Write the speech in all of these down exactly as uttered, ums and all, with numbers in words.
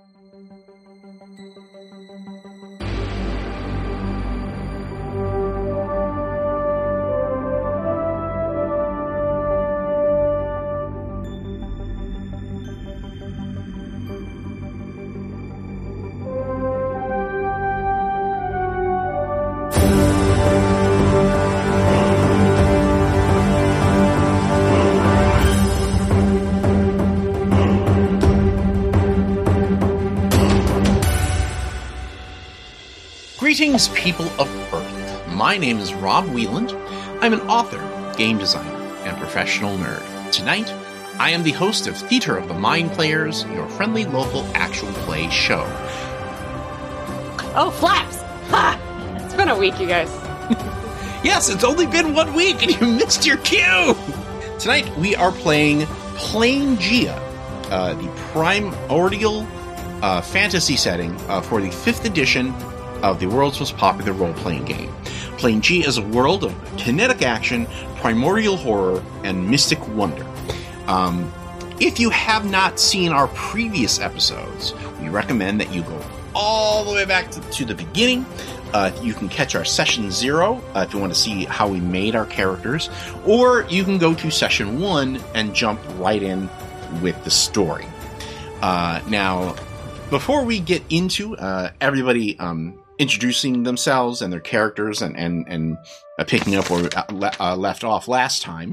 Greetings, people of Earth. My name is Rob Wieland. I'm an author, game designer, and professional nerd. Tonight, I am the host of Theater of the Mind Players, your friendly local actual play show. Oh, Flaps! Ha! It's been a week, you guys. Yes, it's only been one week and you missed your cue! Tonight, we are playing Planegea, uh, the primordial uh, fantasy setting uh, for the fifth edition of the world's most popular role-playing game. Planegea is a world of kinetic action, primordial horror, and mystic wonder. Um, if you have not seen our previous episodes, we recommend that you go all the way back to, to the beginning. Uh, you can catch our session zero uh, if you want to see how we made our characters, or you can go to session one and jump right in with the story. Uh, now, before we get into uh, everybody um, introducing themselves and their characters and and, and uh, picking up where we uh, left off last time,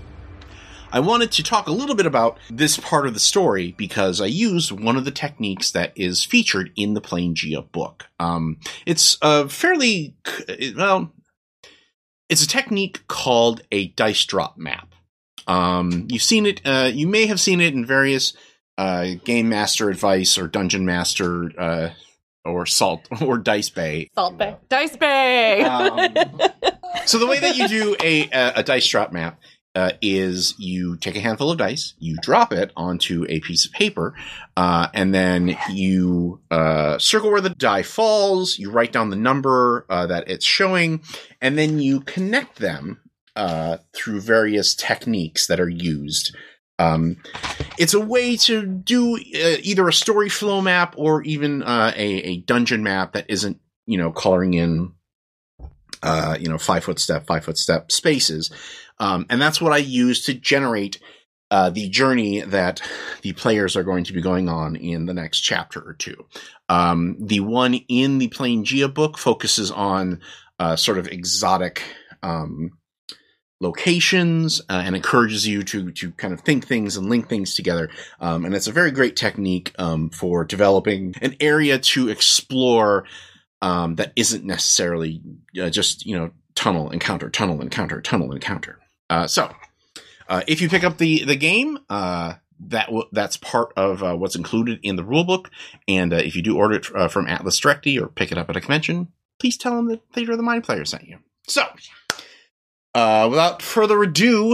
I wanted to talk a little bit about this part of the story because I used one of the techniques that is featured in the Planegea book. Um, it's a fairly, well, it's a technique called a dice drop map. Um, you've seen it, uh, you may have seen it in various uh, Game Master Advice or Dungeon Master uh, or Salt or Dice Bay. Salt Bay. Dice Bay! Um, so the way that you do a, a, a dice drop map Uh, is you take a handful of dice, you drop it onto a piece of paper, uh, and then you uh, circle where the die falls, you write down the number uh, that it's showing, and then you connect them uh, through various techniques that are used. Um, it's a way to do uh, either a story flow map or even uh, a, a dungeon map that isn't, you know, coloring in Uh, you know, five foot step, five foot step spaces. Um, and that's what I use to generate uh, the journey that the players are going to be going on in the next chapter or two. Um, the one in the Planegea book focuses on uh, sort of exotic um, locations uh, and encourages you to to kind of think things and link things together. Um, and it's a very great technique um, for developing an area to explore Um, that isn't necessarily uh, just, you know, tunnel, encounter, tunnel, encounter, tunnel, encounter. Uh, so, uh, if you pick up the, the game, uh, that w- that's part of uh, what's included in the rulebook. And uh, if you do order it uh, from Atlas directly or pick it up at a convention, please tell them that Theater of the Mind Player sent you. So, uh, without further ado,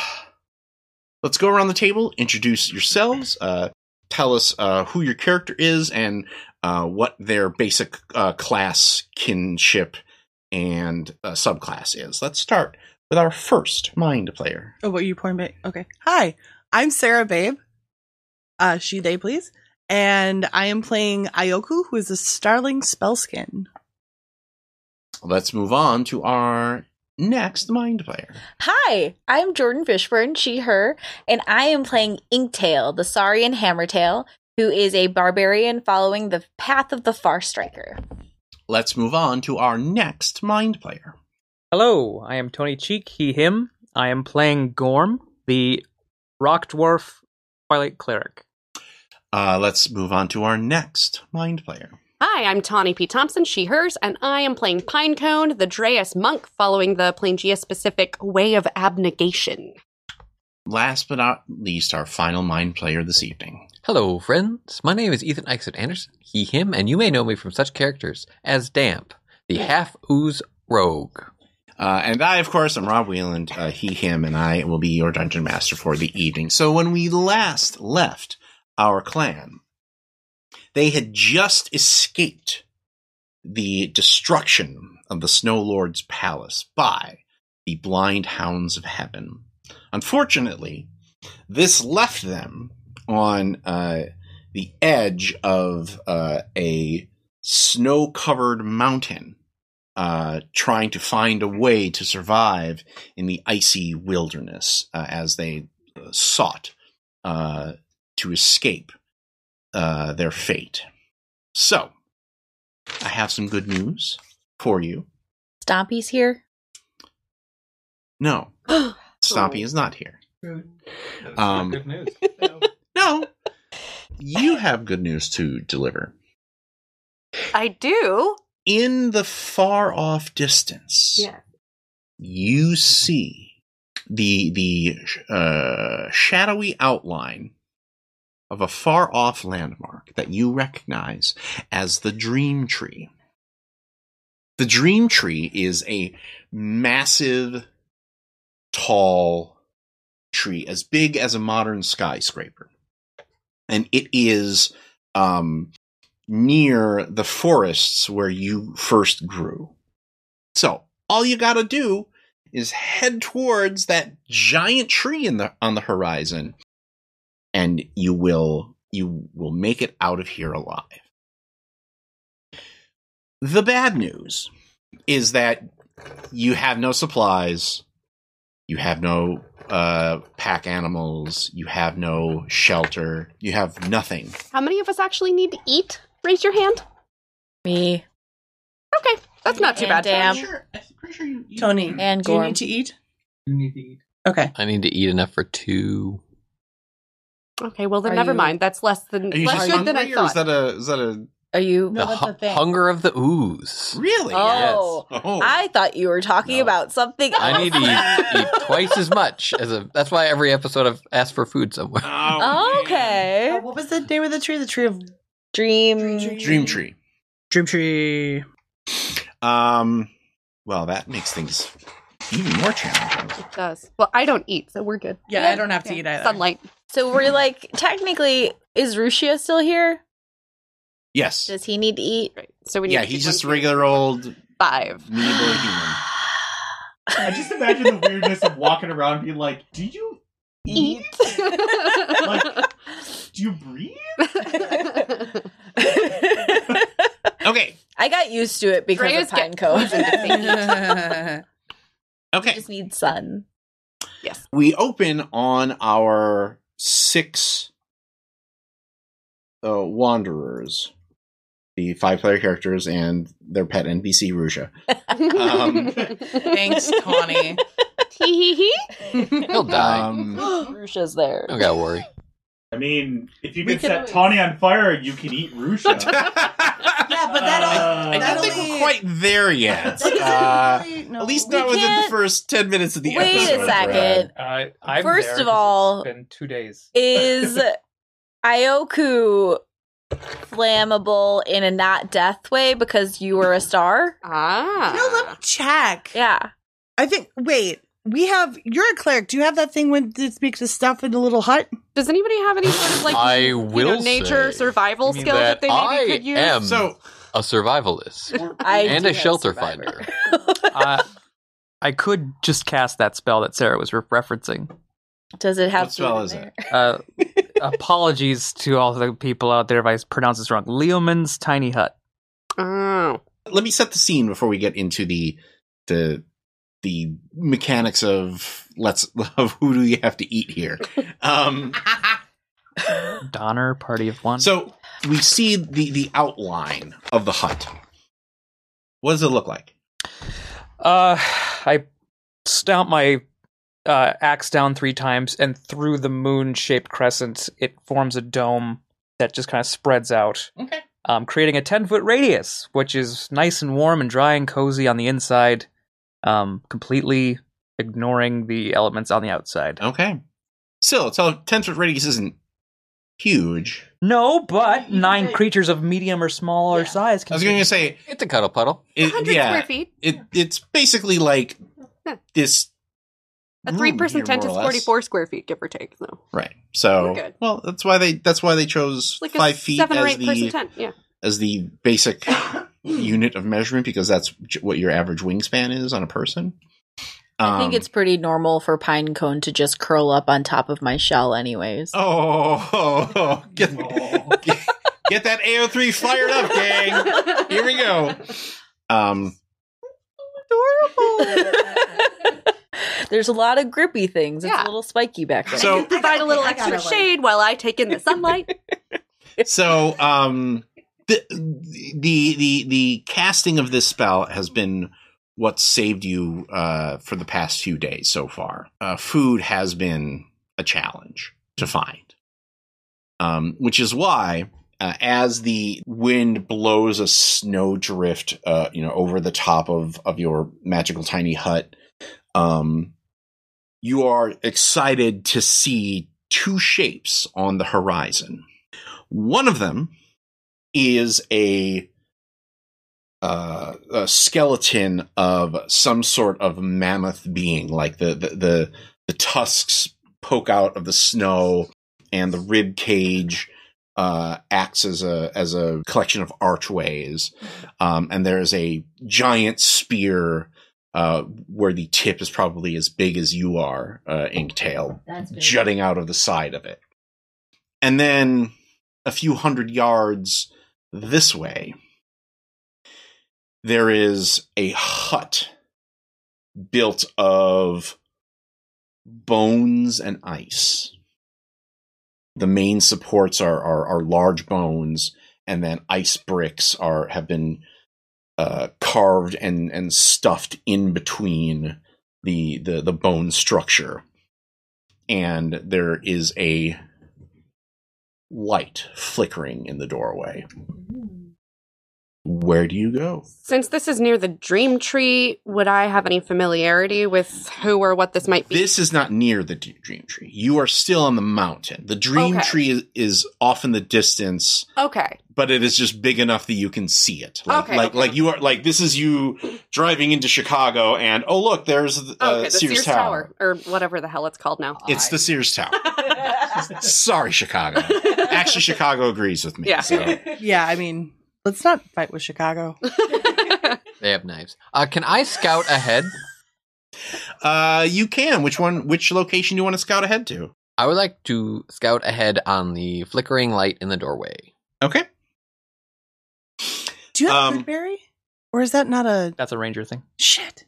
let's go around the table, introduce yourselves, uh, tell us uh, who your character is, and Uh, what their basic uh, class, kinship, and uh, subclass is. Let's start with our first mind player. Oh, what you pointing at? Okay. Hi, I'm Sarah Babe. Uh, she, they, please. And I am playing Ioku, who is a Starling Spellskin. Let's move on to our next mind player. Hi, I'm Jordan Fishburne, she, her, and I am playing Inktail, the Saurian Hammertail, who is a barbarian following the path of the Far Striker. Let's move on to our next mind player. Hello, I am Tony Cheek, he, him. I am playing Gorm, the Rock Dwarf Twilight Cleric. Uh, let's move on to our next mind player. Hi, I'm Tawny P. Thompson, she, hers, and I am playing Pinecone, the Dreas Monk, following the Planegea-specific Way of Abnegation. Last but not least, our final mind player this evening. Hello, friends. My name is Ethan Eichert Anderson, he, him, and you may know me from such characters as Damp, the half-ooze rogue. Uh, and I, of course, am Rob Wieland, uh, he, him, and I will be your dungeon master for the evening. So when we last left our clan, they had just escaped the destruction of the Snow Lord's palace by the Blind Hounds of Heaven. Unfortunately, this left them on uh, the edge of uh, a snow-covered mountain, uh, trying to find a way to survive in the icy wilderness uh, as they uh, sought uh, to escape uh, their fate. So, I have some good news for you. Stompy's here. No, Stompy is not here. Um, Good news. No, you have good news to deliver. I do. In the far off distance, Yeah. you see the the uh, shadowy outline of a far off landmark that you recognize as the Dream Tree. The Dream Tree is a massive, tall tree, as big as a modern skyscraper. And it is um, near the forests where you first grew. So, all you gotta do is head towards that giant tree in the on the horizon, and you will you will make it out of here alive. The bad news is that you have no supplies, you have no uh, pack animals, you have no shelter, you have nothing. How many of us actually need to eat? Raise your hand. Me. Okay, that's not too And bad. Dam. I'm sure, I'm pretty sure you, you Tony, And do you Gorm. need to eat? You need to eat. Okay. I need to eat enough for two. Okay, well then Are never you- mind. That's less than Are you less just good than I hungry, or is thought. that a is that a Are you? No, the that's hu- the thing. hunger of the ooze. really? Oh. Oh. I thought you were talking No. about something else. I need to eat, eat twice as much as a. That's why every episode I've asked for food somewhere. Oh, man. Okay. Uh, what was the name of the tree? The tree of Dream. Dream Tree. Dream Tree. Um. Well, that makes things even more challenging. It does. Well, I don't eat, so we're good. Yeah, I don't have to eat either. Sunlight. So we're like, technically, is Rushia still here? Yes. Does he need to eat? Right. So we need Yeah, to he's keep just a one regular old five. meaty boy human. I just imagine the weirdness of walking around being like, do you eat? Like, do you breathe? Okay. I got used to it because Freya's of Pine get Cone. poisoned if they eat. I Okay. just need sun. Yes. We open on our six uh, wanderers, the five player characters, and their pet N P C, Rusha. Um, Thanks, Tawny. Hee hee hee. He'll die. Um, Rusha's there. Don't gotta worry. I mean, if you We can can set always- Tawny on fire, you can eat Rusha. Yeah, but that'll. Uh, I that'll don't think we're be- quite there yet. That doesn't Uh, really- no. at least We not within the can't- first ten minutes of the Wait a episode. second. Brad. Uh, I'm First there of 'cause all- it's been two days. Is Ioku flammable in a not death way because you were a star? Ah. No, let me check. Yeah. I think. Wait, we have. You're a cleric. Do you have that thing when it makes the stuff in the little hut? Does anybody have any sort of like I you will know, nature say survival that skills that they maybe I could use? am So, a survivalist I and do a have shelter Survivor. finder. uh, I could just cast that spell that Sarah was re- referencing. Does it have What spell food is in it? Uh, apologies to all the people out there if I pronounce this wrong. Leoman's Tiny Hut. Oh. let me set the scene before we get into the the the mechanics of let's of who do you have to eat here. Um, Donner, party of one. so we see the the outline of the hut. What does it look like? Uh, I stomp my uh, axe down three times, and through the moon-shaped crescent, it forms a dome that just kind of spreads out, Okay. um, creating a ten-foot radius, which is nice and warm and dry and cozy on the inside, um, completely ignoring the elements on the outside. Okay. Still, it's all ten foot radius isn't huge. No, but nine creatures of medium or smaller Yeah. size can I was going to say, It's a cuddle puddle. it, one hundred yeah, square feet. it it's basically like Huh. this. A room three-person here, tent more is or less. forty-four square feet, give or take. So Right. So, We're good. well, that's why they that's why they chose like five a feet seven or as eight person the tent. Yeah. as the basic unit of measurement because that's j- what your average wingspan is on a person. I think Um, it's pretty normal for Pinecone to just curl up on top of my shell anyways. Oh, oh, oh. Get, get, get that A O three fired up, gang. Here we go. Um, Adorable. There's a lot of grippy things. It's Yeah. a little spiky back there. So- I can provide a little I extra gotta, like- shade while I take in the sunlight. so, um, the, the, the, the casting of this spell has been what saved you, uh, for the past few days so far. Uh, food has been a challenge to find. Um, which is why, uh, as the wind blows a snowdrift, uh, you know, over the top of, of your magical tiny hut, um, you are excited to see two shapes on the horizon. One of them is a, uh, a skeleton of some sort of mammoth being, like the, the, the, the tusks poke out of the snow and the rib cage uh, acts as a, as a collection of archways. Um, and there's a giant spear uh, where the tip is probably as big as you are, uh, Inktail, That's big. jutting out of the side of it. And then a few hundred yards this way, there is a hut built of bones and ice. The main supports are, are, are large bones, and then ice bricks are have been uh, carved and, and stuffed in between the, the the bone structure. And there is a light flickering in the doorway. Where do you go? Since this is near the dream tree, would I have any familiarity with who or what this might be? This is not near the d- dream tree. You are still on the mountain. The dream Okay. tree is, is off in the distance, Okay. but it is just big enough that you can see it. Like, Okay, like, okay. like you are like this is you driving into Chicago, and oh look, there's uh, Okay, the Sears, Sears, Tower. Tower. Or whatever the hell it's called now. It's the Sears Tower. Sorry, Chicago. Actually, Chicago agrees with me. Yeah. So. Yeah, I mean, let's not fight with Chicago. They have knives. Uh, can I scout ahead? Uh, you can. Which one? Which location do you want to scout ahead to? I would like to scout ahead on the flickering light in the doorway. Okay. Do you have Um, a Goodberry? Or is that not a That's a ranger thing. shit?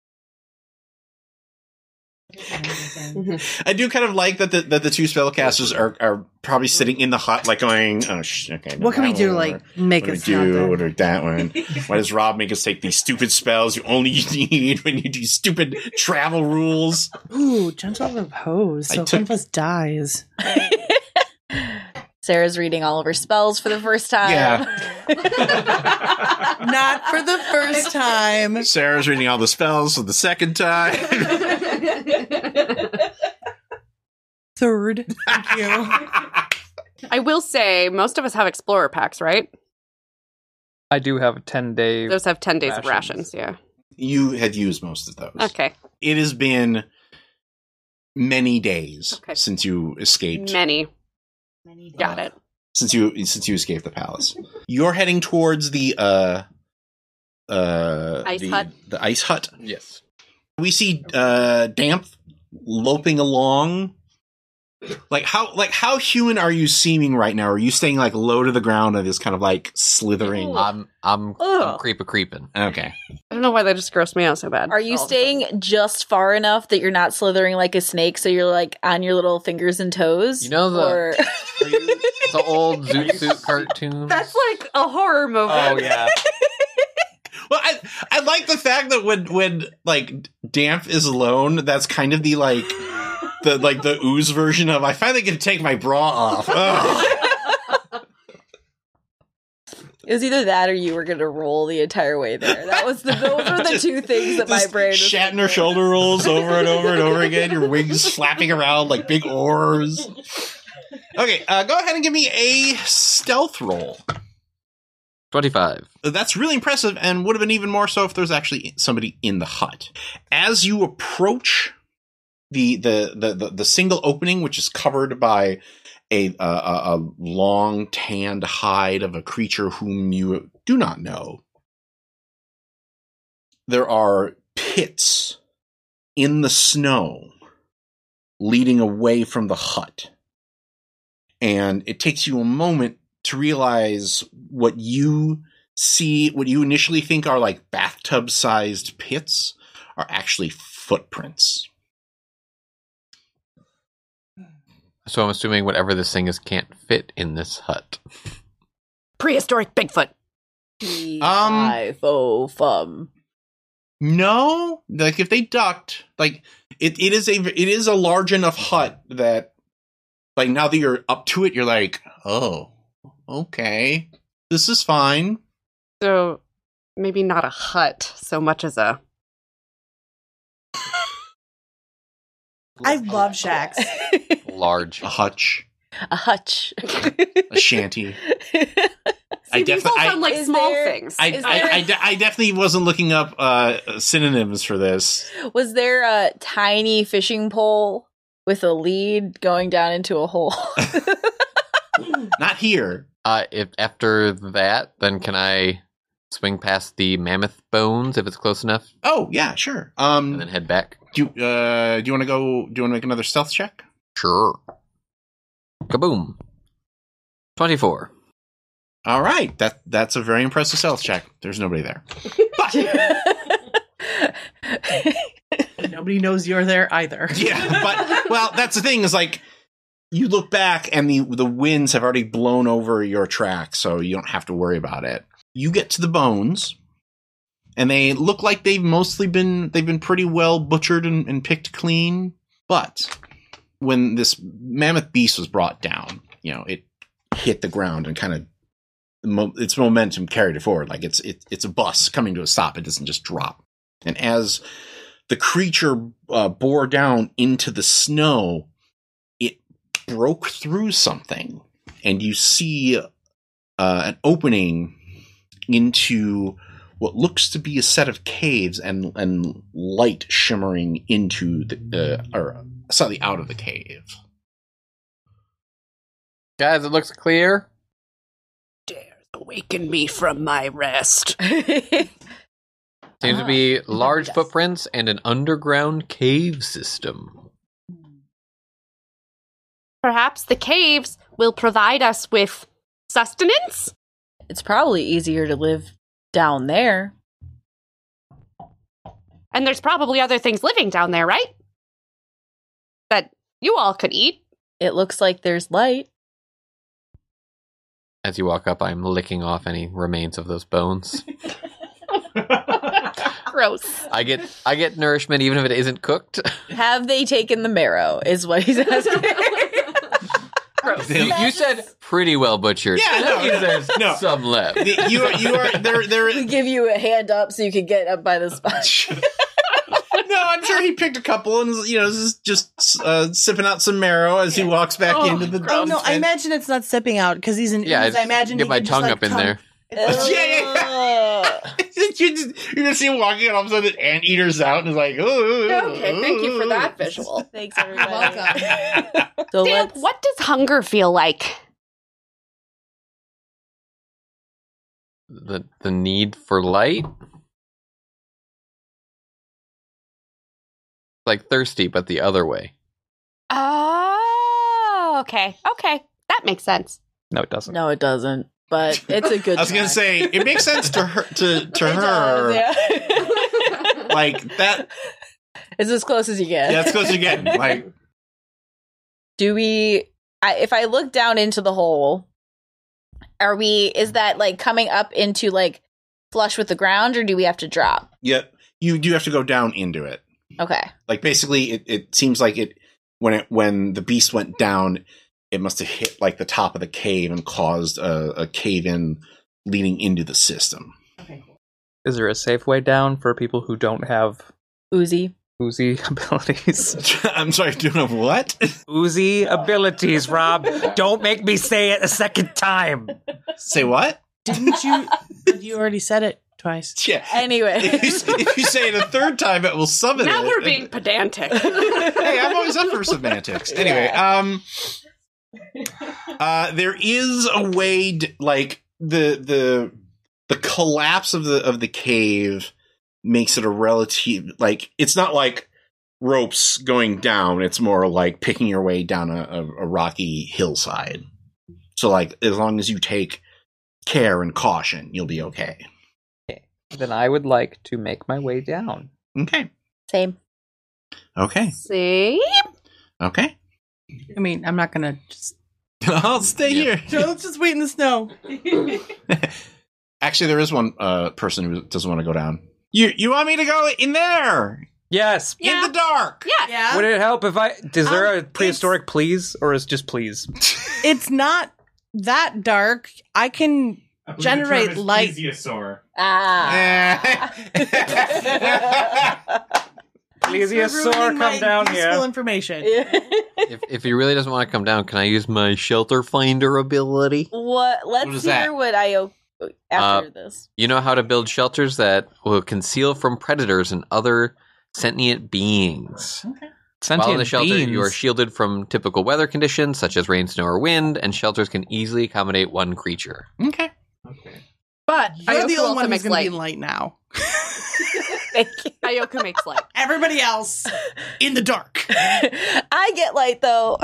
I do kind of like that the that the two spellcasters are, are probably sitting in the hut, like going, "Oh, sh- okay." What can we that do? one, Like, or make what do us we not do? dead? Or that one? Why does Rob make us take these stupid spells you only need when you do stupid travel rules? Ooh, gentle repose. I So took- one of us dies. Sarah's reading all of her spells for the first time. Yeah. Not for the first time. Sarah's reading all the spells for the second time. Third. Thank you. I will say, most of us have Explorer packs, right? I do have a ten day. Those have ten days of Rations. rations, yeah. You had used most of those. Okay. It has been many days Okay. since you escaped. Many. Many days. Got it. Since you since you escaped the palace, you're heading towards the uh uh Ice the, hut? The ice hut. Yes. We see uh Damp loping along. Like how like how human are you seeming right now? Are you staying like low to the ground and just kind of like slithering? Ooh. I'm I'm, I'm Ugh. creep a creeping. Okay. I don't know why that just grossed me out so bad. Are you All of a sudden. staying just far enough that you're not slithering like a snake, so you're like on your little fingers and toes? You know the- Or- The old Zoot Suit cartoon. That's like a horror movie. Oh yeah. Well, I I like the fact that when when like Damp is alone, that's kind of the like the like the ooze version of I finally get to take my bra off. Ugh. It was either that or you were going to roll the entire way there. That was the those were the two things that my Just brain was Shatner thinking. shoulder rolls over and over and over again. Your wings flapping around like big oars. Okay, uh, go ahead and give me a stealth roll. twenty-five. That's really impressive, and would have been even more so if there's actually somebody in the hut. As you approach the the the the, the single opening, which is covered by a, a a long tanned hide of a creature whom you do not know, there are pits in the snow leading away from the hut. And it takes you a moment to realize what you see, what you initially think are like bathtub-sized pits are actually footprints. So I'm assuming whatever this thing is can't fit in this hut. Prehistoric Bigfoot. Um, Oh, fum. No, like if they ducked, like it, it is a it is a large enough hut that, like now that you're up to it, you're like, oh, okay, this is fine. So maybe not a hut so much as a. I love shacks. Large. A hutch, A hutch. a shanty. See, I these defi- all I- sound like Is small there- things. I, Is I, there- I, de- I definitely wasn't looking up uh, synonyms for this. Was there a tiny fishing pole with a lead going down into a hole? Not here. Uh, if after that, then can I swing past the mammoth bones if it's close enough, Oh yeah, sure. and Um, then head back? do you, uh, do you want to go? Do you want to make another stealth check? Sure. Kaboom. Twenty-four. All right, that that's a very impressive stealth check. There's nobody there. Nobody knows you're there either. Yeah, but well, that's the thing is like you look back and the the winds have already blown over your track, so you don't have to worry about it. You get to the bones, and they look like they've mostly been they've been pretty well butchered and, and picked clean. But when this mammoth beast was brought down, you know, it hit the ground and kind of its momentum carried it forward. Like it's it, it's a bus coming to a stop. It doesn't just drop. And as the creature uh, bore down into the snow, it broke through something, and you see uh, an opening into what looks to be a set of caves, and and light shimmering into the uh, or slightly out of the cave. Guys, it looks clear. Awaken me from my rest. Seems to be Ah, large yes. footprints and an underground cave system. Perhaps the caves will provide us with sustenance? It's probably easier to live down there. And there's probably other things living down there, right? That you all could eat. It looks like there's light. As you walk up, I'm licking off any remains of those bones. Gross. I get I get nourishment even if it isn't cooked. Have they taken the marrow? Is what he's asking. Gross. you, you said pretty well butchered. Yeah, That no, means there's no. some left. The- you are you are there there. We give you a hand up so you can get up by the spot. No, I'm sure he picked a couple and you know is just uh, sipping out some marrow as he walks back Oh, into the. Oh no, I tent. imagine it's not sipping out because he's in. Yeah, because I I imagine get he my can just, tongue like, up in come- there. Yeah, yeah, you just you just see him walking, and all of a sudden, an anteater's out, and is like, "Ooh." Okay, thank you for that visual. Thanks, everybody. Welcome. So Dan, let's. what does hunger feel like? The the need for light? Like thirsty, but the other way. Oh, okay. Okay. That makes sense. No, it doesn't. No, it doesn't. But it's a good. I was gonna try. say it makes sense to her to to It her does, yeah. like that. It's as close as you get. Yeah, it's close again. Like Do we? I, if I look down into the hole, are we? Is that like coming up into like flush with the ground, or do we have to drop? yeah, you do have to go down into it. Okay. Like basically, it, it seems like it when it when the beast went down, it must have hit like the top of the cave and caused a, a cave in leading into the system. Is there a safe way down for people who don't have Uzi. oozy abilities? I'm sorry, do you know what? Oozy abilities, Rob. Don't make me say it a second time. Say what? Didn't you? You already said it twice. Yeah. Anyway. If you, if you say it a third time, it will summon Now it. we're being pedantic. Hey, I'm always up for semantics. Anyway, um, uh, there is a way, d like the the the collapse of the of the cave makes it a relative. Like it's not like ropes going down. It's more like picking your way down a, a, a rocky hillside. So, like, as long as you take care and caution, you'll be okay. Then I would like to make my way down. Okay. Same. Okay. See? Okay. I mean, I'm not gonna just. I'll stay Yeah. here. Let's just wait in the snow. Actually, there is one uh, person who doesn't want to go down. You you want me to go in there? Yes. Yeah. In the dark? Yes. Yeah. Would it help if I? Is there Um, a prehistoric please, or is it just please? It's not that dark. I can I believe the generate term is light. plesiosaur. Ah. Plesiosaur, come my down useful here. information. If, if he really doesn't want to come down, can I use my shelter finder ability? What? Let's What is hear that? what I o- after Uh, this. You know how to build shelters that will conceal from predators and other sentient beings. Sentient While in the shelter, beings. you are shielded from typical weather conditions such as rain, snow, or wind, and shelters can easily accommodate one creature. Okay. Okay. But You're the Ioku only also one who's makes going to be light. light now. Thank you. Ioku makes light. Everybody else in the dark. I get light though.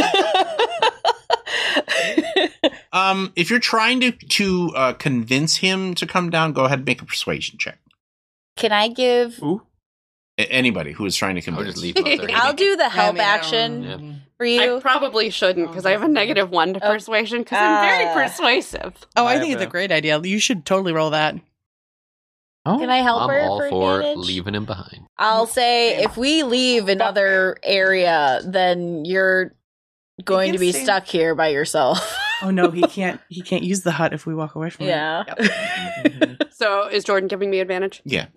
Um, if you're trying to to uh, convince him to come down, go ahead and make a persuasion check. Can I give? Ooh. A- anybody who is trying to I'll convince. just leave him up there. I'll do the help I mean, action Yeah. for I you. probably shouldn't because I have a negative one to Oh. persuasion because I'm very Ah. persuasive. Oh, I, I think have it's a a- great idea. You should totally roll that. Oh. Can I help I'm her all for, for advantage? leaving him behind. I'll say if we leave another area, then you're going can to be stay- stuck here by yourself. Oh no, he can't. He can't use the hut if we walk away from it. Yeah. So is Jordan giving me advantage? Yeah.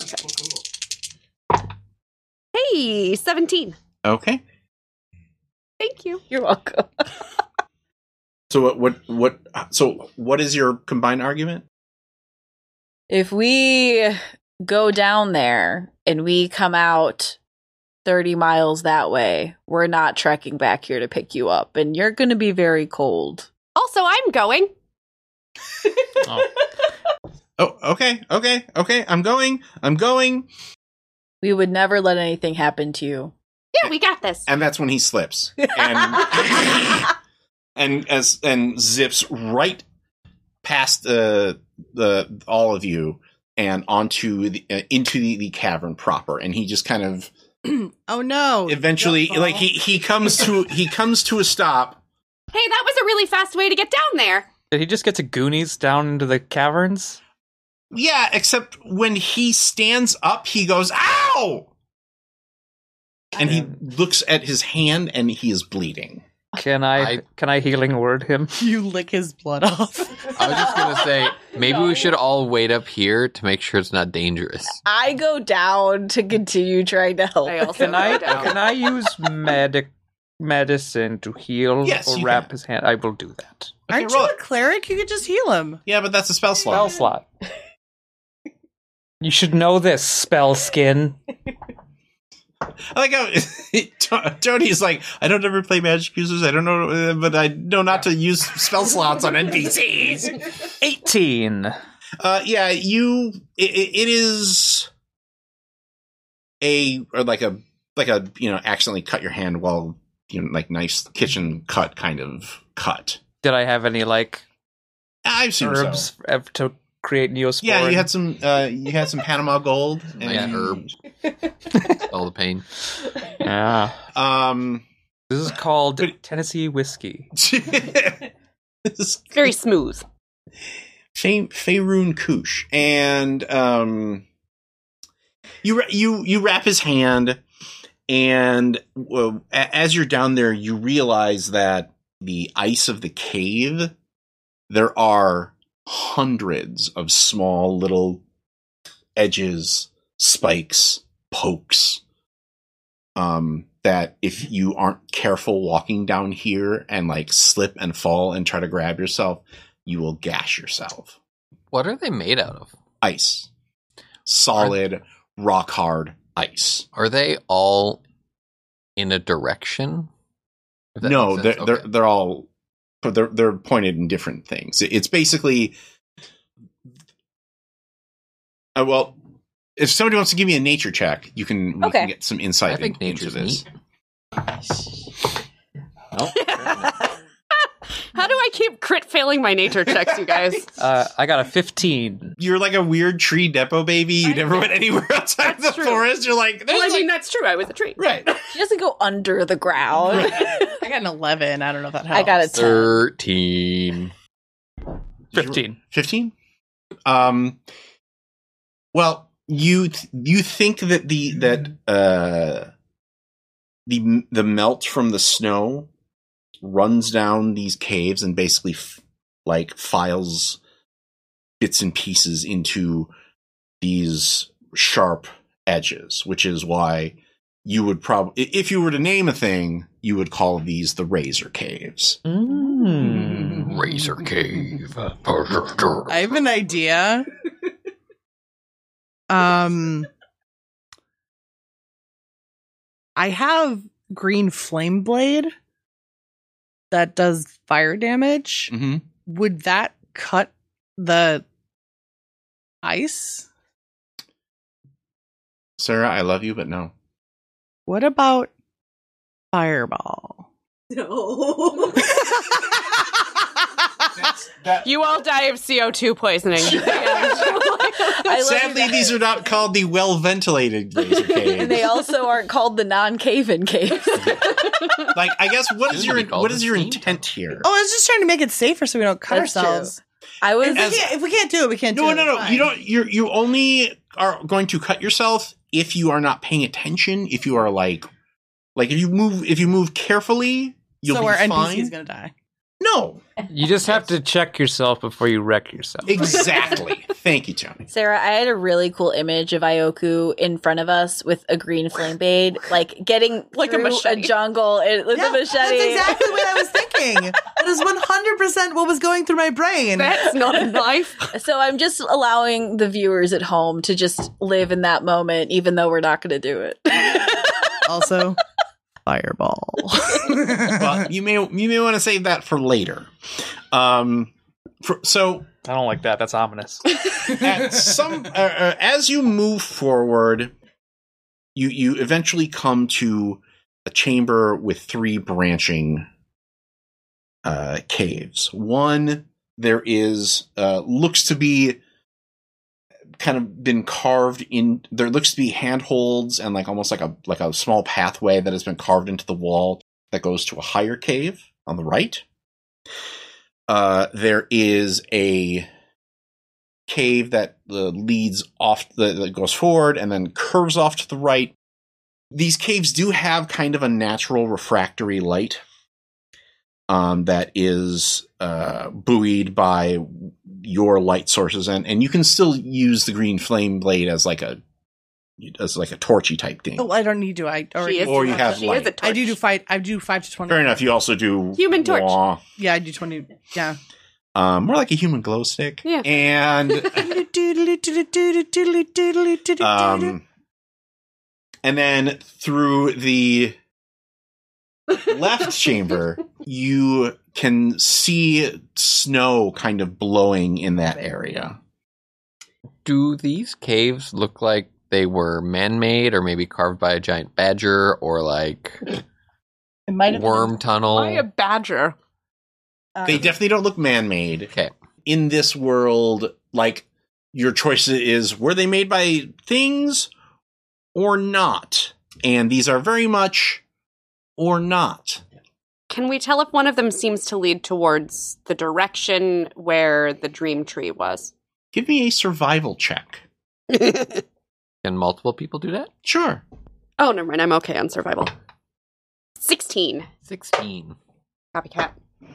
Hey, seventeen. Okay. Thank you. You're welcome. So what? What? What? So what is your combined argument? If we go down there and we come out thirty miles that way, we're not trekking back here to pick you up, and you're going to be very cold. Also, I'm going. Oh. Oh, okay, okay, okay. I'm going. I'm going. We would never let anything happen to you. Yeah, we got this. And that's when he slips and and as and zips right past the the all of you and onto the uh, into the, the cavern proper. And he just kind of Oh no! eventually, Don't fall. like he he comes to he comes to a stop. Hey, that was a really fast way to get down there. Did he just get to Goonies down into the caverns? Yeah, except when he stands up, he goes, "Ow!" And he looks at his hand, and he is bleeding. Can I, I- can I healing word him? You lick his blood off. I was just going to say, maybe we should all wait up here to make sure it's not dangerous. I go down to continue trying to help. I also Can I go down. can I use medic medicine to heal Yes, or you wrap can. his hand? I will do that. Okay, Aren't roll you it. a cleric? You could just heal him. Yeah, but that's a spell slot. Spell slot. You should know this, spell skin. I like how Tony's like, I don't ever play Magic users. I don't know, uh, but I know not to use spell slots on N P Cs. Eighteen. Uh, yeah, you. It, it it is a or like a like a you know accidentally cut your hand while you know like nice kitchen cut kind of cut. Did I have any like I assume so. herbs f- to create Neosporin? Yeah, you had some. Uh, you had some Panama gold and Nice herbs. All the pain. Yeah. Um, This is called But- Tennessee whiskey. this Very smooth. Fe- Faerun Kush, and um, you ra- you you wrap his hand, and uh, a- as you're down there, you realize that the ice of the cave, there are hundreds of small little edges, spikes, pokes. Um, that if you aren't careful walking down here and like slip and fall and try to grab yourself, you will gash yourself. What are they made out of? Ice. Solid, rock hard ice. Are they all in a direction? If that No, makes they're, sense. they're, Okay. they're all, but they're, they're pointed in different things. It's basically, uh, well, if somebody wants to give me a nature check, you can, we Okay. can get some insight I think in- into nature's this. neat. Nope. How do I keep crit failing my nature checks, you guys? Uh, I got a fifteen. You're like a weird tree depot baby. You never went anywhere outside the That's true. forest. You're like, Well, I there's mean, like- that's true. I was a tree. right. She doesn't go under the ground. I got an eleven. I don't know if that helps. I got a ten. Thirteen. Fifteen. fifteen? Um, well, you th- you think that the that uh the the melt from the snow runs down these caves and basically f- like files bits and pieces into these sharp edges, which is why you would probably, if you were to name a thing, you would call these the Razor Caves. Mm. Razor Cave. I have an idea. Um, I have green flame blade that does fire damage. Mm-hmm. Would that cut the ice? Sarah, I love you, but no. What about fireball? No. You all die of C O two poisoning. I love Sadly, that. these are not called the well-ventilated Razor Caves. And they also aren't called the non-cave-in caves. like, I guess, what is Shouldn't your be called what the is your steam intent here? Oh, I was just trying to make it safer so we don't cut That's ourselves. I was If we, As- can't, if we can't do it, we can't No, do it. no, no. It's You fine. don't. You you only are going to cut yourself if you are not paying attention. If you are like, like if you move, if you move carefully, you'll so be our fine. N P C is gonna die. No, You just have to check yourself before you wreck yourself. exactly. Thank you, Tony. Sarah, I had a really cool image of Ioku in front of us with a green flame blade, like getting Like a through machete. jungle and- with Yeah, a machete. that's exactly what I was thinking. That is one hundred percent what was going through my brain. That's not a knife. So I'm just allowing the viewers at home to just live in that moment, even though we're not going to do it. Also, fireball. Well, you may you may want to save that for later. Um, for, so I don't like that. That's ominous. at some uh, uh, as you move forward, you you eventually come to a chamber with three branching uh, caves. One there is uh, looks to be kind of been carved in. There looks to be handholds and like almost like a like a small pathway that has been carved into the wall that goes to a higher cave on the right. Uh, there is a cave that uh, leads off, the, that goes forward and then curves off to the right. These caves do have kind of a natural refractory light um, that is uh, buoyed by your light sources, and, and you can still use the green flame blade as like a as like a torchy type thing. Oh, I don't need to. I already. She is, Or you have she light. is a torch. I do do five. I do five to twenty. Fair enough. You also do Human torch. Wah. Yeah, I do twenty. Yeah. Um, more like a human glow stick. Yeah. And um, and then through the left chamber, you can see snow kind of blowing in that area. Do these caves look like they were man-made or maybe carved by a giant badger or like It might have worm tunnel? Why a badger? been, They um, definitely don't look man-made. Okay. In this world, like, your choice is, were they made by things or not? And these are very much or not. Can we tell if one of them seems to lead towards the direction where the dream tree was? Give me a survival check. Can multiple people do that? Sure. Oh, never mind. I'm okay on survival. sixteen. sixteen. Copycat.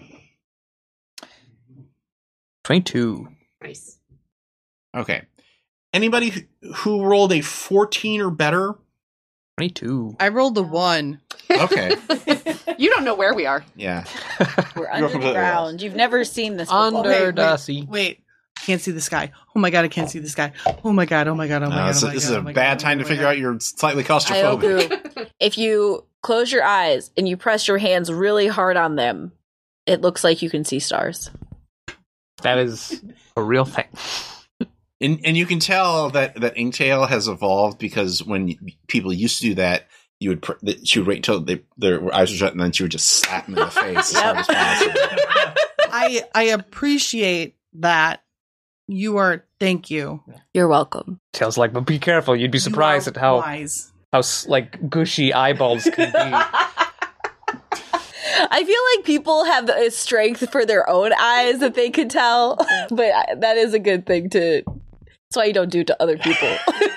twenty-two. Nice. Okay. Anybody who- who rolled a fourteen or better? twenty-two. I rolled a one. Okay. You don't know where we are. Yeah. We're You're completely underground. You've never seen this before. Under Wait, wait. Dusty. Wait, can't see the sky. Oh my god, I can't see the sky. Oh my god. Oh my god. Oh my Uh, god. so oh my this god, is oh a my bad god, time oh to my figure god. out you're slightly claustrophobic. Ioku, if you close your eyes and you press your hands really hard on them, it looks like you can see stars. That is a real thing. And and you can tell that that Inktail has evolved because when people used to do that, you would pr- that she would wait until they, their eyes were shut, and then she would just slap them in the face as hard as possible. I I appreciate that. You are. Thank you. You're welcome. Tails like, but be careful. You'd be surprised You at are how wise. how s- like gushy eyeballs can be. I feel like people have a strength for their own eyes that they could tell, but I- that is a good thing to. That's why you don't do it to other people.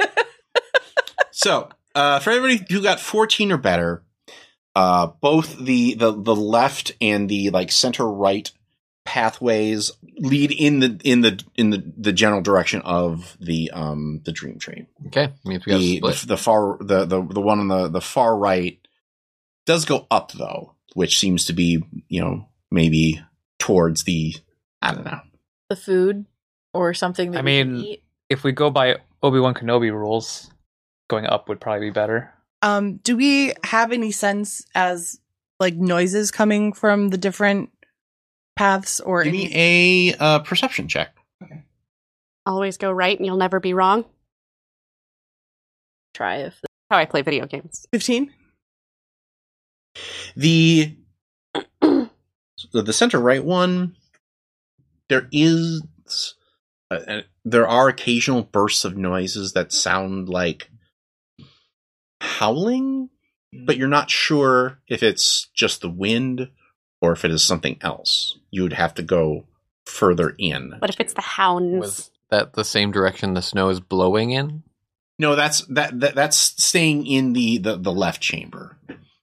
So, uh, for everybody who got fourteen or better, uh, both the, the the left and the like center right pathways lead in the in the in the, the general direction of the um the dream train. Okay, means we got to The, split. the the far the, the the one on the the far right does go up though, which seems to be, you know, maybe towards the I don't know. The food or something that I we mean, can eat. If we go by Obi-Wan Kenobi rules, going up would probably be better. Um, do we have any sense as like noises coming from the different paths or Give any? me a uh, perception check. Always go right and you'll never be wrong. Try if How I play video games. fifteen? The the center right one, there is uh, uh, there are occasional bursts of noises that sound like howling, but you're not sure if it's just the wind or if it is something else. You would have to go further in. What if it's the hounds? Was that the same direction the snow is blowing in? No, that's that, that that's staying in the, the, the left chamber.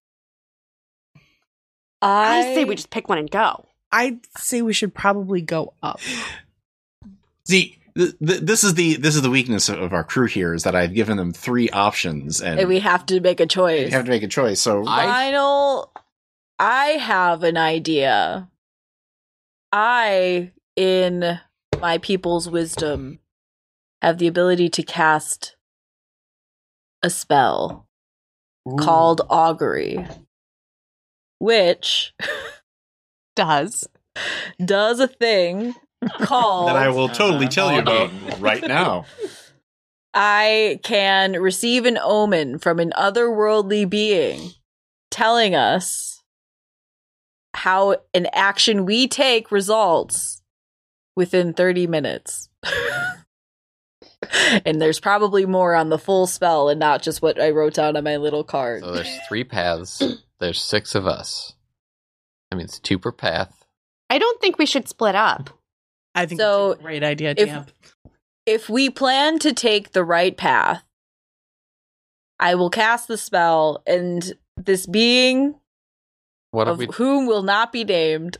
I, I say we just pick one and go. I'd say we should probably go up. See, th- th- this is the this is the weakness of our crew here, is that I've given them three options, and, and we have to make a choice. you have to make a choice. So I- Lionel, I have an idea. I, in my people's wisdom, have the ability to cast a spell called Augury, which Does. does a thing called that I will totally tell you about right now. I can receive an omen from an otherworldly being telling us how an action we take results within thirty minutes. And there's probably more on the full spell and not just what I wrote down on my little card. So there's three paths. There's six of us. I mean, it's two per path. I don't think we should split up. I think So, that's a great idea, if- Damp. If we plan to take the right path, I will cast the spell, and this being What of if we? whom will not be named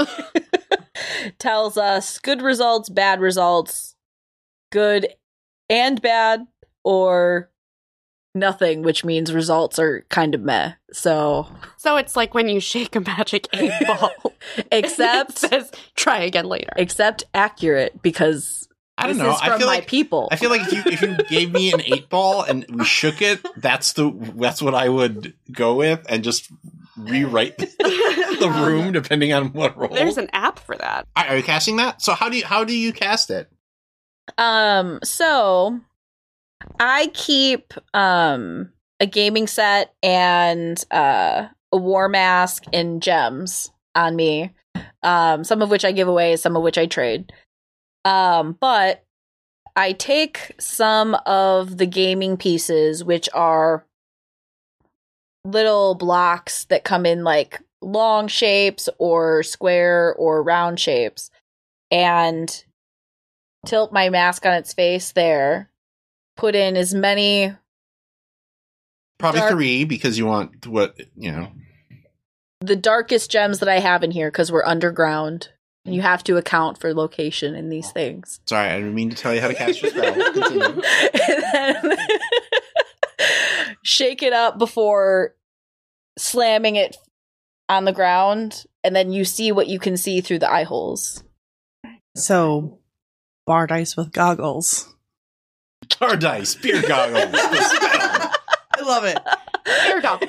tells us good results, bad results, good and bad, or nothing, which means results are kind of meh. So, So it's like when you shake a magic eight ball. except it says try again later. except accurate, because I don't this know. is I from feel my like people. I feel like if you if you gave me an eight ball and we shook it, that's the that's what I would go with, and just rewrite the room depending on what roll. There's an app for that. Are are you casting that? So how do you how do you cast it? Um, so I keep um a gaming set and uh a war mask and gems on me. Um, some of which I give away, some of which I trade. Um, but I take some of the gaming pieces, which are little blocks that come in like long shapes or square or round shapes, and tilt my mask on its face there, put in as many Probably Dark- three, because you want what you know. the darkest gems that I have in here, because we're underground. You have to account for location in these things. Sorry, I didn't mean to tell you how to cast your spell. Continue. And then shake it up before slamming it on the ground, and then you see what you can see through the eye holes. So, bar dice with goggles. Tar dice, beer goggles. The spell. I love it. Air goggles.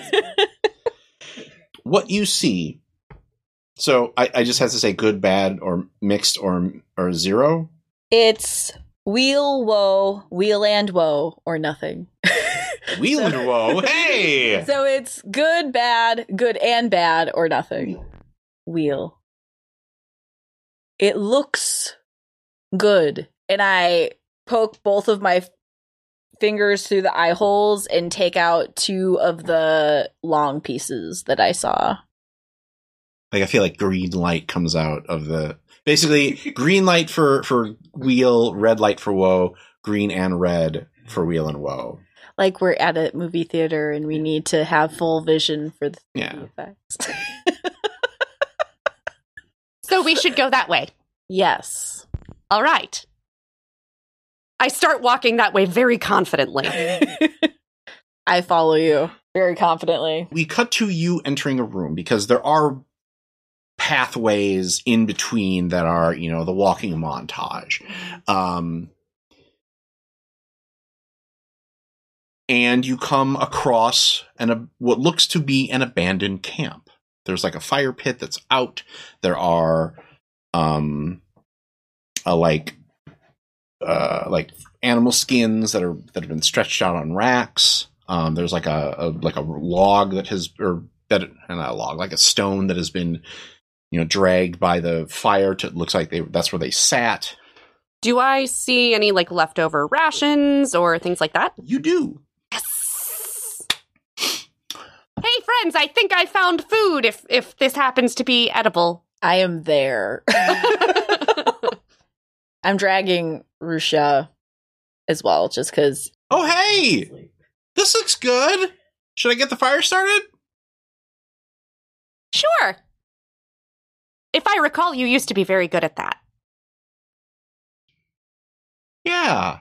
What you see. So I, I just have to say good, bad, or mixed, or or zero. It's Wheel, woe, wheel and woe, or nothing. Wheel and woe. Hey! So it's good, bad, good and bad, or nothing. Wheel. It looks good. And I poke both of my f- fingers through the eye holes and take out two of the long pieces that I saw. Like, I feel like green light comes out of the... Basically, green light for, for wheel, red light for woe, green and red for wheel and woe. Like we're at a movie theater and we need to have full vision for the Yeah. effects. So we should go that way. Yes. All right. I start walking that way very confidently. I follow you very confidently. We cut to you entering a room because there are pathways in between that are, you know, the walking montage. Um, and you come across an, what looks to be an abandoned camp. There's like a fire pit that's out. There are, um, a, like, uh, like animal skins that are, that have been stretched out on racks. Um, there's like a, a, like a log that has, or that, not a log, like a stone that has been, you know, dragged by the fire to, it looks like they, that's where they sat. Do I see any like leftover rations or things like that? You do. Yes. Hey friends, I think I found food if if this happens to be edible. I am there. I'm dragging Rusha as well, just because. Oh, hey! This looks good. Should I get the fire started? Sure. If I recall, you used to be very good at that. Yeah.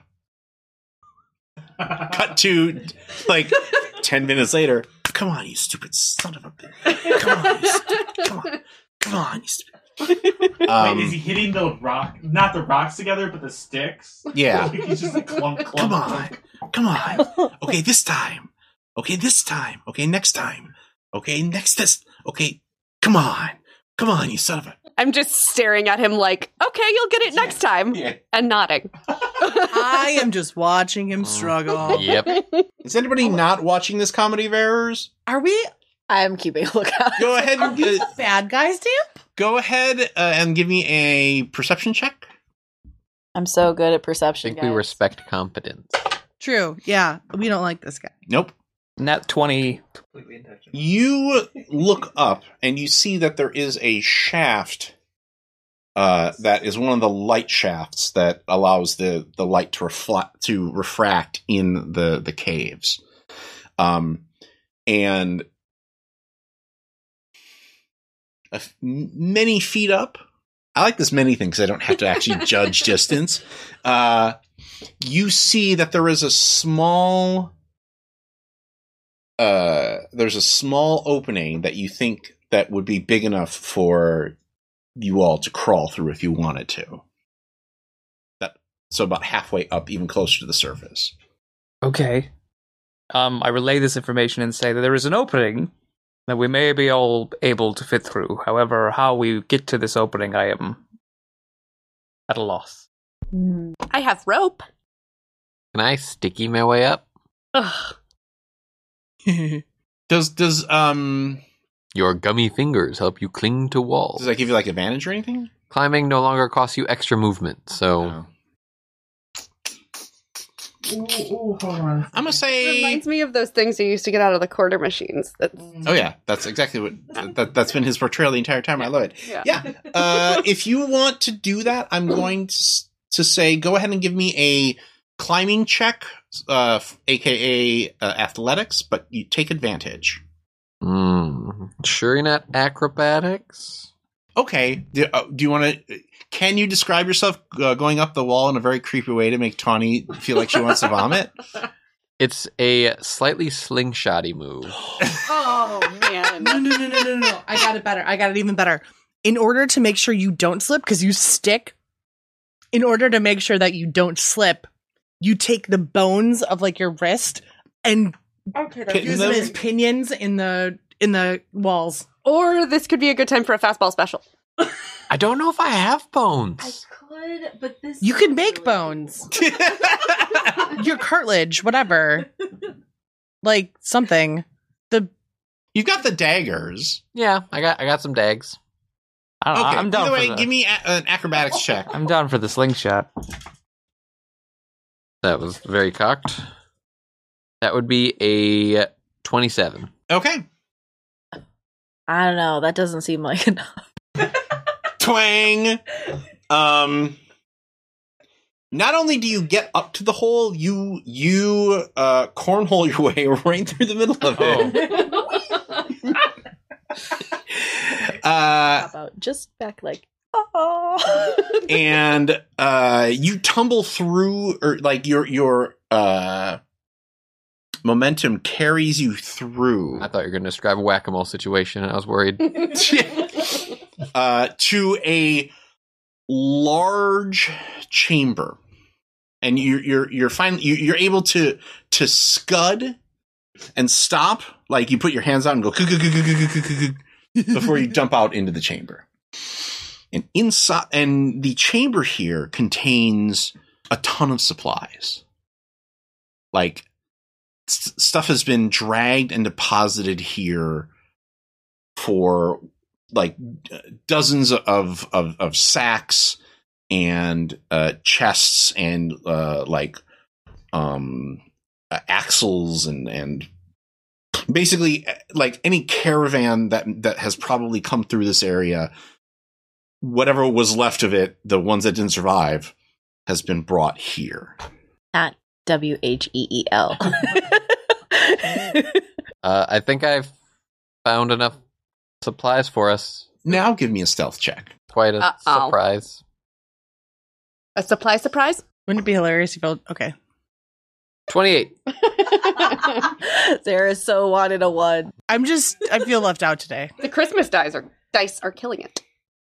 Cut to, like, ten minutes later. Come on, you stupid son of a bitch. Come on, you stupid. Come on. Come on, you stupid. Um, Wait, is he hitting the rock? Not the rocks together, but the sticks? Yeah. Like, he's just like clunk, clunk, Come on. clunk. Come on. Okay, this time. Okay, this time. Okay, next time. Okay, next this. Okay, come on. Come on, you son of a... I'm just staring at him like, okay, you'll get it next time. Yeah. And nodding. I am just watching him struggle. Yep. Is anybody not watching this Comedy of Errors? Are we I'm keeping a lookout. Go ahead are and we uh, bad guys, Dan? go ahead uh, and give me a perception check. I'm so good at I perception. think we guys. respect competence. True. Yeah, we don't like this guy. Nope. Nat twenty. Completely intentional. You look up and you see that there is a shaft uh, that is one of the light shafts that allows the, the light to reflect to refract in the the caves. Um, and a f- many feet up. I like this many thing because I don't have to actually judge distance. Uh, you see that there is a small. Uh, there's a small opening that you think that would be big enough for you all to crawl through if you wanted to. That so about halfway up, even closer to the surface. Okay. Um, I relay this information and say that there is an opening that we may be all able to fit through. However, how we get to this opening, I am at a loss. Mm. I have rope. Can I sticky my way up? Ugh. Does does um Your gummy fingers help you cling to walls. does that give you like advantage or anything? Climbing no longer costs you extra movement, so No. Ooh, ooh, hold on. I'm gonna It say. reminds me of those things you used to get out of the quarter machines. That's, Oh yeah, that's exactly what that, that's been his portrayal the entire time. I love it. yeah. Yeah. Uh, if you want to do that, I'm going to s- to say go ahead and give me a climbing check, uh, aka uh, athletics, but you take advantage. mm, sure you're not acrobatics. Okay. Do, uh, do you want to? Can you describe yourself uh, going up the wall in a very creepy way to make Tawny feel like she wants to vomit? It's a slightly slingshotty move. Oh, man. No, no, no, no, no, no. I got it better. I got it even better. In order to make sure you don't slip, because you stick, in order to make sure that you don't slip, you take the bones of like your wrist and Okay, Pin use them? them as pinions in the in the walls. Or this could be a good time for a fastball special. I don't know if I have bones. I could, but this You could make bones. Your cartilage, whatever. Like something. The You've got the daggers. Yeah, I got I got some dags. I don't know, Okay. I'm down Either way, for the, give me a- an acrobatics check. I'm down for the slingshot. That was very cocked. That would be a twenty-seven. Okay. I don't know. That doesn't seem like enough. Twang. Um. Not only do you get up to the hole, you you uh, cornhole your way right through the middle of it. uh, How about just back like, oh. and uh, you tumble through, or like your your uh, momentum carries you through I thought you were going to describe a whack-a-mole situation, and I was worried. uh, to a large chamber, and you're you're you're finally you're able to to scud and stop, like you put your hands out and go before you dump out into the chamber. And inside, and the chamber here contains a ton of supplies. Like st- stuff has been dragged and deposited here for like dozens of of, of sacks and uh, chests and uh, like um, uh, axles and and basically like any caravan that that has probably come through this area. Whatever was left of it, the ones that didn't survive, has been brought here. Not W H E E L. uh, I think I've found enough supplies for us. Now give me a stealth check. Quite a Uh-oh. surprise. A supply surprise? Wouldn't it be hilarious if you okay. twenty-eight. Sarah so wanted a one. I'm just I feel left out today. The Christmas dice are dice are killing it.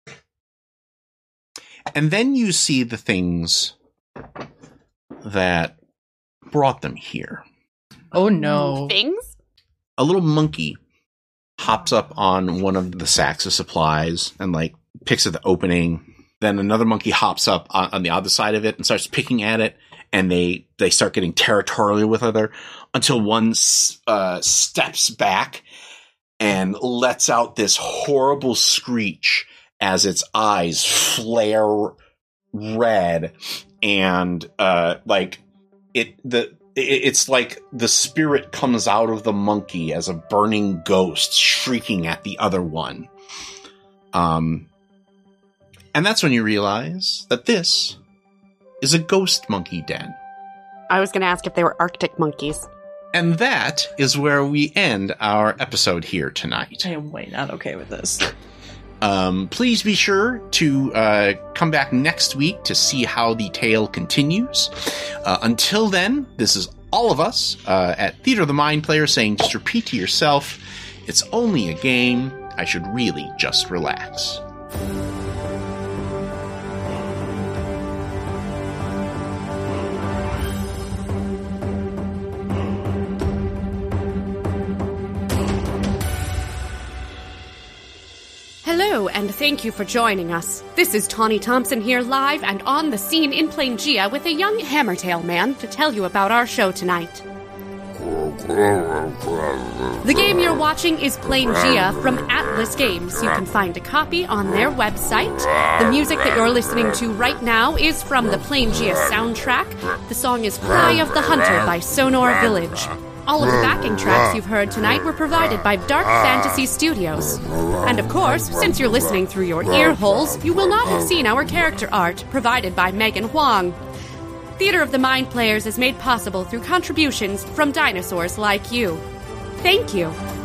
And then you see the things that brought them here. Oh no. Things? A little monkey hops up on one of the sacks of supplies and like picks at the opening. Then another monkey hops up on, on the other side of it and starts picking at it. And they, they start getting territorial with other until one uh, steps back and lets out this horrible screech as its eyes flare red, and uh, like it the it, it's like the spirit comes out of the monkey as a burning ghost shrieking at the other one. Um, and that's when you realize that this is a ghost monkey den. I was going to ask if they were Arctic monkeys. And that is where we end our episode here tonight. I am way not okay with this. Um, please be sure to uh, come back next week to see how the tale continues. Uh, until then, this is all of us uh, at Theater of the Mind Player saying just repeat to yourself, it's only a game. I should really just relax. Hello, and thank you for joining us. This is Tawny Thompson here live and on the scene in Plaingia with a young Hammertail man to tell you about our show tonight. The game you're watching is Plaingia from Atlas Games. You can find a copy on their website. The music that you're listening to right now is from the Plaingia soundtrack. The song is Cry of the Hunter by Sonor Village. All of the backing tracks you've heard tonight were provided by Dark Fantasy Studios. And of course, since you're listening through your ear holes, you will not have seen our character art provided by Megan Huang. Theater of the Mind Players is made possible through contributions from dinosaurs like you. Thank you.